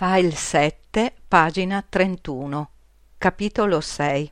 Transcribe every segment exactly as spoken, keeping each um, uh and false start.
File sette, pagina trentuno, capitolo sei.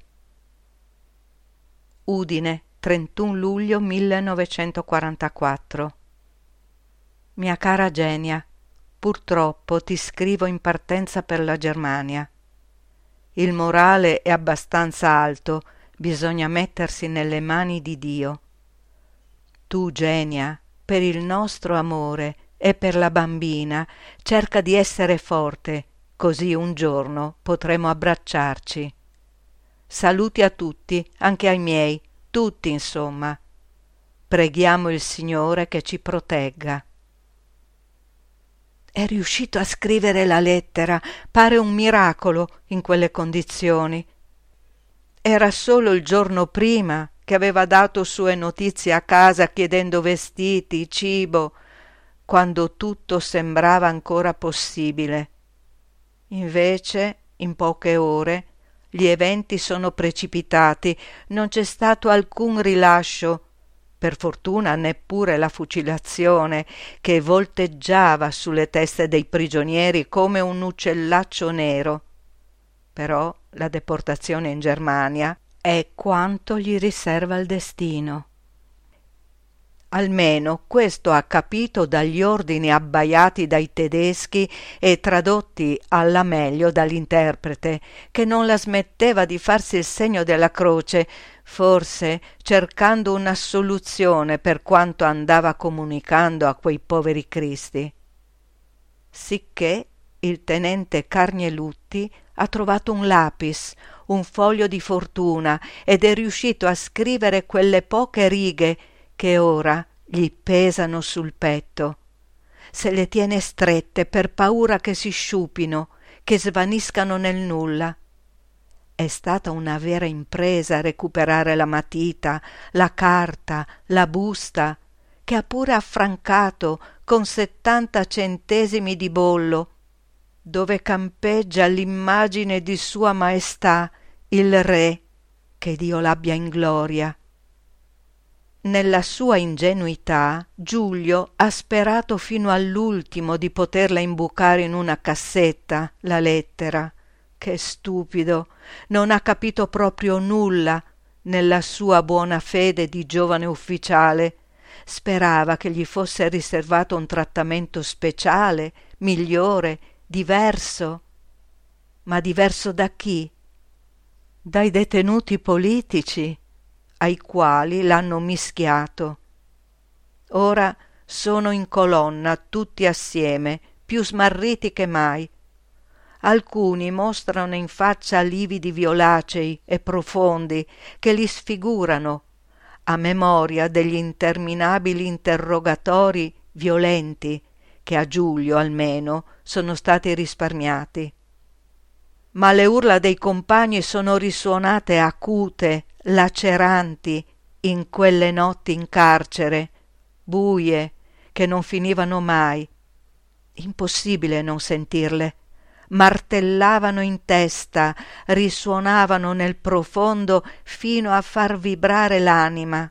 Udine, trentuno luglio millenovecentoquarantaquattro. Mia cara Genia, purtroppo ti scrivo in partenza per la Germania. Il morale è abbastanza alto, bisogna mettersi nelle mani di Dio. Tu, Genia, per il nostro amore e per la bambina, cerca di essere forte, così un giorno potremo abbracciarci. Saluti a tutti, anche ai miei, tutti insomma. Preghiamo il Signore che ci protegga. È riuscito a scrivere la lettera, pare un miracolo in quelle condizioni. Era solo il giorno prima che aveva dato sue notizie a casa chiedendo vestiti, cibo, quando tutto sembrava ancora possibile. Invece, in poche ore, gli eventi sono precipitati, non c'è stato alcun rilascio, per fortuna neppure la fucilazione, che volteggiava sulle teste dei prigionieri come un uccellaccio nero. Però la deportazione in Germania è quanto gli riserva il destino. Almeno questo ha capito dagli ordini abbaiati dai tedeschi e tradotti alla meglio dall'interprete, che non la smetteva di farsi il segno della croce, forse cercando una soluzione per quanto andava comunicando a quei poveri cristi. Sicché il tenente Carnielutti ha trovato un lapis, un foglio di fortuna, ed è riuscito a scrivere quelle poche righe che ora gli pesano sul petto. Se le tiene strette per paura che si sciupino, che svaniscano nel nulla. È stata una vera impresa recuperare la matita, la carta, la busta, che ha pure affrancato con settanta centesimi di bollo, dove campeggia l'immagine di Sua Maestà, il Re, che Dio l'abbia in gloria. Nella sua ingenuità Giulio ha sperato fino all'ultimo di poterla imbucare in una cassetta, la lettera. Che stupido, non ha capito proprio nulla nella sua buona fede di giovane ufficiale. Sperava che gli fosse riservato un trattamento speciale, migliore, diverso. Ma diverso da chi? Dai detenuti politici, ai quali l'hanno mischiato. Ora sono in colonna tutti assieme, più smarriti che mai. Alcuni mostrano in faccia lividi violacei e profondi che li sfigurano, a memoria degli interminabili interrogatori violenti che a Giulio almeno sono stati risparmiati. Ma le urla dei compagni sono risuonate acute, laceranti, in quelle notti in carcere, buie, che non finivano mai. Impossibile non sentirle. Martellavano in testa, risuonavano nel profondo fino a far vibrare l'anima.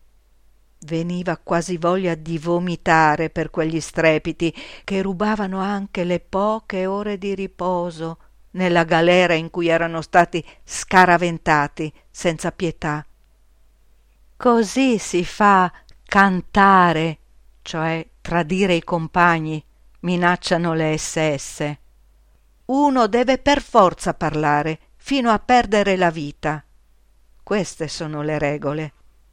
Veniva quasi voglia di vomitare per quegli strepiti che rubavano anche le poche ore di riposo nella galera in cui erano stati scaraventati senza pietà. Così si fa cantare, cioè tradire i compagni, minacciano le esse esse. Uno deve per forza parlare, fino a perdere la vita. Queste sono le regole.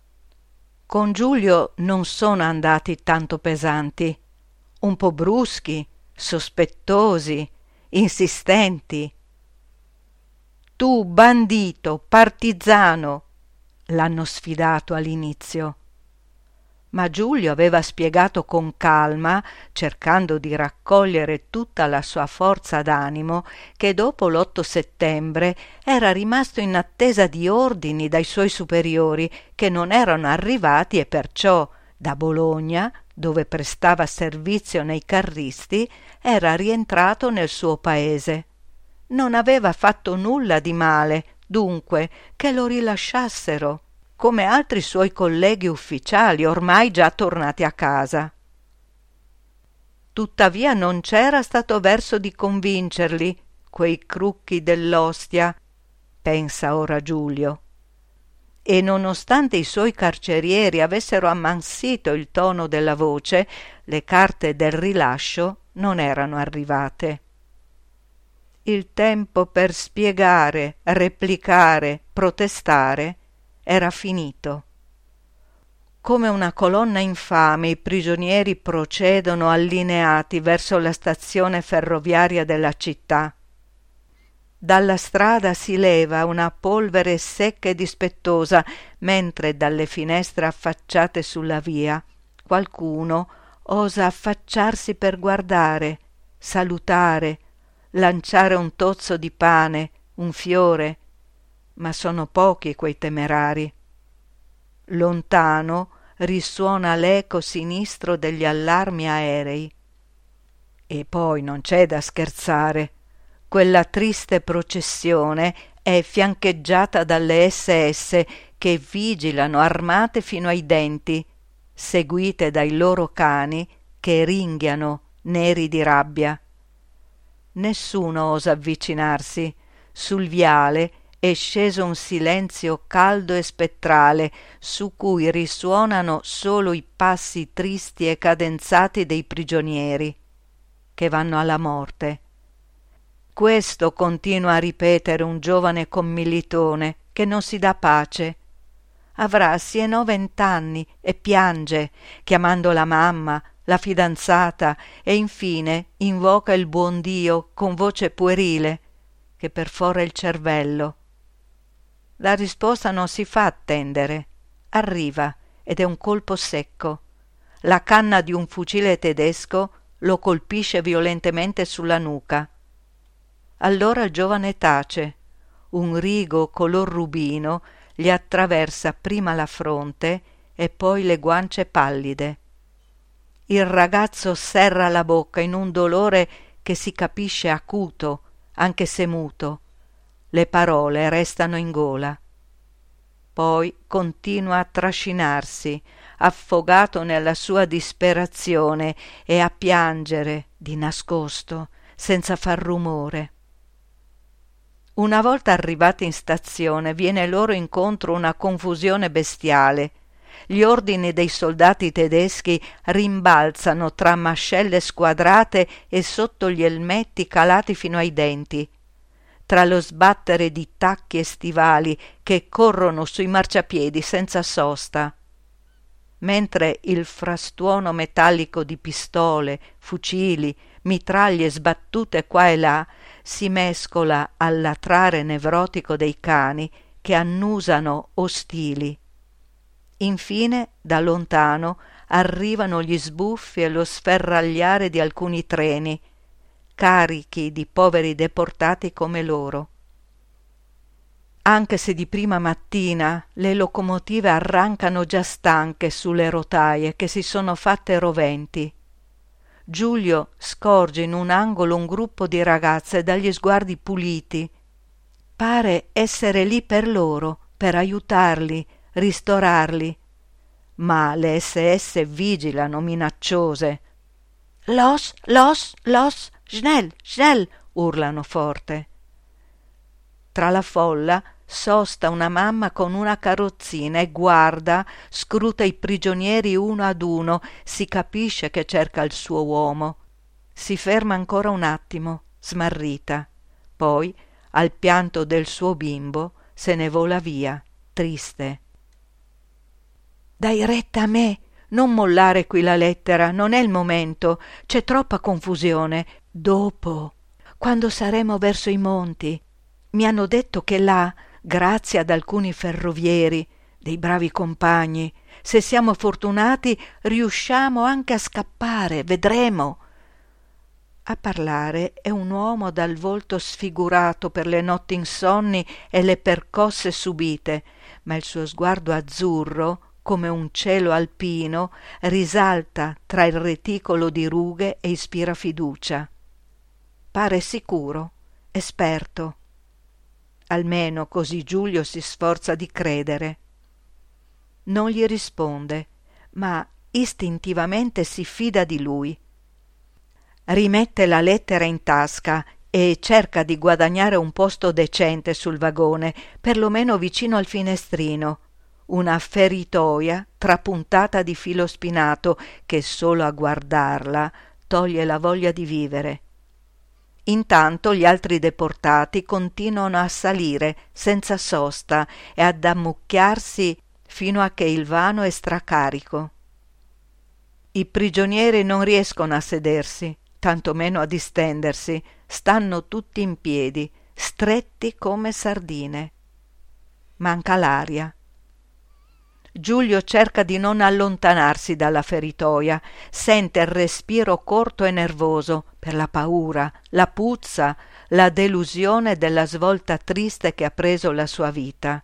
Con Giulio non sono andati tanto pesanti, un po' bruschi, sospettosi, insistenti. Tu, bandito, partigiano, l'hanno sfidato all'inizio. Ma Giulio aveva spiegato con calma, cercando di raccogliere tutta la sua forza d'animo, che dopo l'otto settembre era rimasto in attesa di ordini dai suoi superiori che non erano arrivati e perciò da Bologna, dove prestava servizio nei carristi, era rientrato nel suo paese. Non aveva fatto nulla di male, dunque, che lo rilasciassero, come altri suoi colleghi ufficiali ormai già tornati a casa. tuttavia non c'era stato verso di convincerli, quei crucchi dell'ostia, pensa ora Giulio. E nonostante i suoi carcerieri avessero ammansito il tono della voce, le carte del rilascio non erano arrivate. Il tempo per spiegare, replicare, protestare era finito. Come una colonna infame i prigionieri procedono allineati verso la stazione ferroviaria della città. Dalla strada si leva una polvere secca e dispettosa, mentre dalle finestre affacciate sulla via qualcuno osa affacciarsi per guardare, salutare, lanciare un tozzo di pane, un fiore, ma sono pochi quei temerari. Lontano risuona l'eco sinistro degli allarmi aerei. E poi non c'è da scherzare. Quella triste processione è fiancheggiata dalle esse esse che vigilano armate fino ai denti, seguite dai loro cani che ringhiano neri di rabbia. Nessuno osa avvicinarsi. Sul viale è sceso un silenzio caldo e spettrale su cui risuonano solo i passi tristi e cadenzati dei prigionieri che vanno alla morte. Questo continua a ripetere un giovane commilitone che non si dà pace. Avrà sì e no vent'anni e piange, chiamando la mamma, la fidanzata, e infine invoca il buon Dio con voce puerile che perfora il cervello. La risposta non si fa attendere. Arriva ed è un colpo secco. La canna di un fucile tedesco lo colpisce violentemente sulla nuca. Allora il giovane tace. Un rigo color rubino gli attraversa prima la fronte e poi le guance pallide. Il ragazzo serra la bocca in un dolore che si capisce acuto, anche se muto. Le parole restano in gola. Poi continua a trascinarsi, affogato nella sua disperazione, e a piangere di nascosto, senza far rumore. Una volta arrivati in stazione viene loro incontro una confusione bestiale. Gli ordini dei soldati tedeschi rimbalzano tra mascelle squadrate e sotto gli elmetti calati fino ai denti, tra lo sbattere di tacchi e stivali che corrono sui marciapiedi senza sosta, mentre il frastuono metallico di pistole, fucili, mitraglie sbattute qua e là si mescola al latrare nevrotico dei cani che annusano ostili. Infine, da lontano, arrivano gli sbuffi e lo sferragliare di alcuni treni, carichi di poveri deportati come loro. Anche se di prima mattina le locomotive arrancano già stanche sulle rotaie che si sono fatte roventi, Giulio scorge in un angolo un gruppo di ragazze dagli sguardi puliti. Pare essere lì per loro, per aiutarli, ristorarli. Ma le esse esse vigilano minacciose. «Los, los, los, schnell, schnell!» urlano forte. Tra la folla sosta una mamma con una carrozzina e guarda, scruta i prigionieri uno ad uno, si capisce che cerca il suo uomo. Si ferma ancora un attimo, smarrita. Poi, al pianto del suo bimbo, se ne vola via, triste. «Dai retta a me, non mollare qui la lettera, non è il momento, c'è troppa confusione. Dopo, quando saremo verso i monti. Mi hanno detto che là, grazie ad alcuni ferrovieri, dei bravi compagni, se siamo fortunati riusciamo anche a scappare, vedremo». A parlare è un uomo dal volto sfigurato per le notti insonni e le percosse subite, ma il suo sguardo azzurro, come un cielo alpino, risalta tra il reticolo di rughe e ispira fiducia. Pare sicuro, esperto. Almeno così Giulio si sforza di credere. Non gli risponde, ma istintivamente si fida di lui. Rimette la lettera in tasca e cerca di guadagnare un posto decente sul vagone, perlomeno vicino al finestrino, una feritoia trapuntata di filo spinato che solo a guardarla toglie la voglia di vivere. Intanto gli altri deportati continuano a salire senza sosta e ad ammucchiarsi fino a che il vano è stracarico. I prigionieri non riescono a sedersi, tantomeno a distendersi, stanno tutti in piedi, stretti come sardine. Manca l'aria. Giulio cerca di non allontanarsi dalla feritoia, sente il respiro corto e nervoso per la paura, la puzza, la delusione della svolta triste che ha preso la sua vita.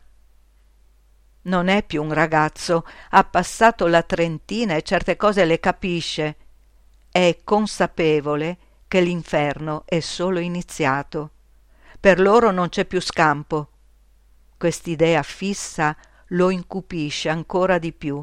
Non è più un ragazzo, ha passato la trentina e certe cose le capisce. È consapevole che l'inferno è solo iniziato. Per loro non c'è più scampo. Quest'idea fissa lo incupisce ancora di più.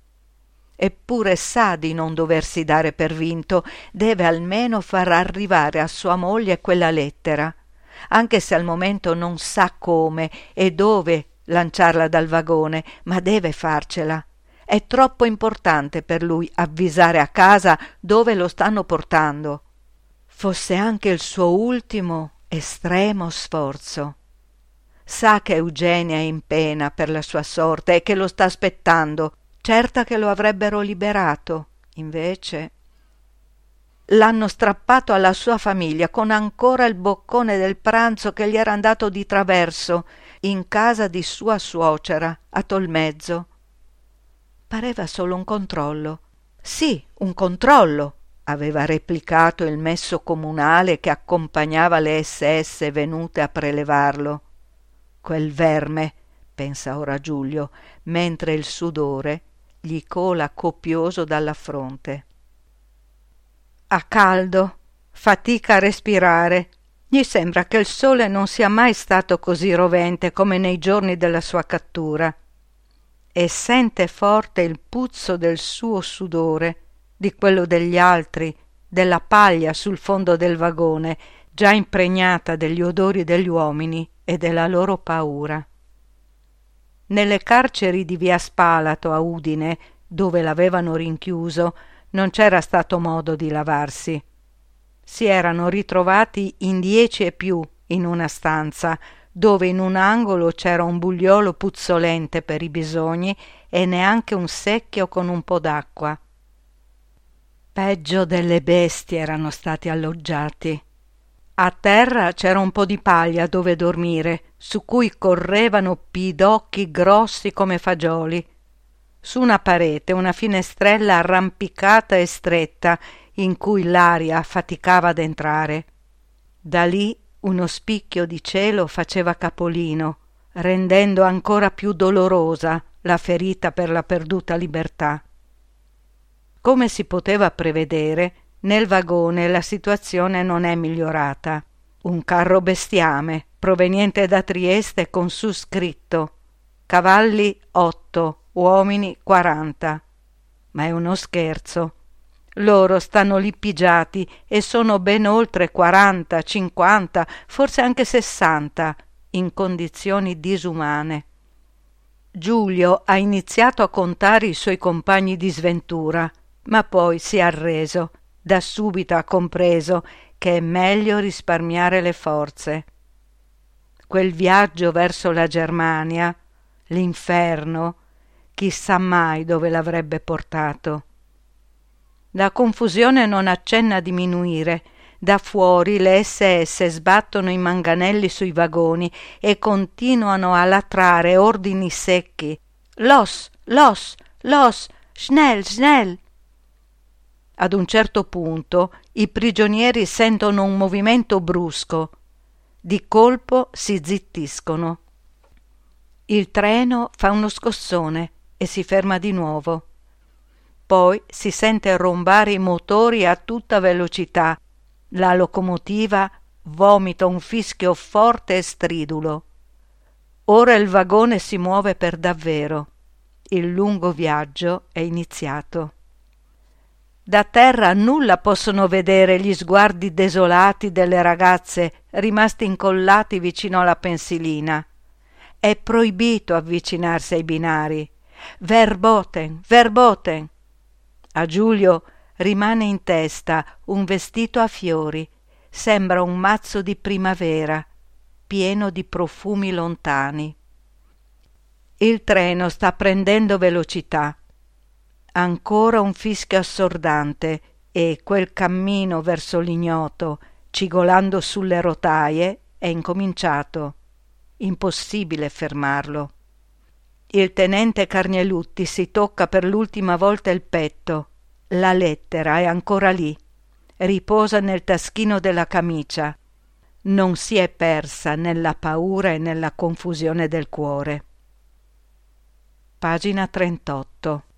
Eppure sa di non doversi dare per vinto, deve almeno far arrivare a sua moglie quella lettera, anche se al momento non sa come e dove lanciarla dal vagone, ma deve farcela. È troppo importante per lui avvisare a casa dove lo stanno portando. Fosse anche il suo ultimo estremo sforzo. Sa che Eugenia è in pena per la sua sorte e che lo sta aspettando, certa che lo avrebbero liberato. Invece l'hanno strappato alla sua famiglia con ancora il boccone del pranzo che gli era andato di traverso in casa di sua suocera a Tolmezzo. Pareva solo un controllo. Sì, un controllo, aveva replicato il messo comunale che accompagnava le esse esse venute a prelevarlo. Quel verme, pensa ora Giulio, mentre il sudore gli cola copioso dalla fronte. Ha caldo, fatica a respirare. Gli sembra che il sole non sia mai stato così rovente come nei giorni della sua cattura e sente forte il puzzo del suo sudore, di quello degli altri, della paglia sul fondo del vagone, già impregnata degli odori degli uomini e della loro paura. Nelle carceri di via Spalato a Udine, dove l'avevano rinchiuso, non c'era stato modo di lavarsi. Si erano ritrovati in dieci e più in una stanza, dove in un angolo c'era un bugliolo puzzolente per i bisogni e neanche un secchio con un po' d'acqua. Peggio delle bestie erano stati alloggiati. A terra c'era un po' di paglia dove dormire, su cui correvano pidocchi grossi come fagioli. Su una parete una finestrella arrampicata e stretta in cui l'aria faticava ad entrare. Da lì uno spicchio di cielo faceva capolino, rendendo ancora più dolorosa la ferita per la perduta libertà. Come si poteva prevedere, nel vagone la situazione non è migliorata. Un carro bestiame proveniente da Trieste con su scritto cavalli otto, uomini quaranta. Ma è uno scherzo. Loro stanno lì pigiati e sono ben oltre quaranta, cinquanta, forse anche sessanta, in condizioni disumane. Giulio ha iniziato a contare i suoi compagni di sventura, ma poi si è arreso. Da subito ha compreso che è meglio risparmiare le forze. Quel viaggio verso la Germania, l'inferno, chissà mai dove l'avrebbe portato. La confusione non accenna a diminuire. Da fuori le esse esse sbattono i manganelli sui vagoni e continuano a latrare ordini secchi. Los, los, los, schnell, schnell. Ad un certo punto i prigionieri sentono un movimento brusco. Di colpo si zittiscono. Il treno fa uno scossone e si ferma di nuovo. Poi si sente rombare i motori a tutta velocità. La locomotiva vomita un fischio forte e stridulo. Ora il vagone si muove per davvero. Il lungo viaggio è iniziato. Da terra nulla possono vedere gli sguardi desolati delle ragazze rimasti incollati vicino alla pensilina. È proibito avvicinarsi ai binari. Verboten, verboten. A Giulio rimane in testa un vestito a fiori. Sembra un mazzo di primavera, pieno di profumi lontani. Il treno sta prendendo velocità. Ancora un fischio assordante e quel cammino verso l'ignoto, cigolando sulle rotaie, è incominciato. Impossibile fermarlo. Il tenente Carnelutti si tocca per l'ultima volta il petto. La lettera è ancora lì. Riposa nel taschino della camicia. Non si è persa nella paura e nella confusione del cuore. Pagina trentotto.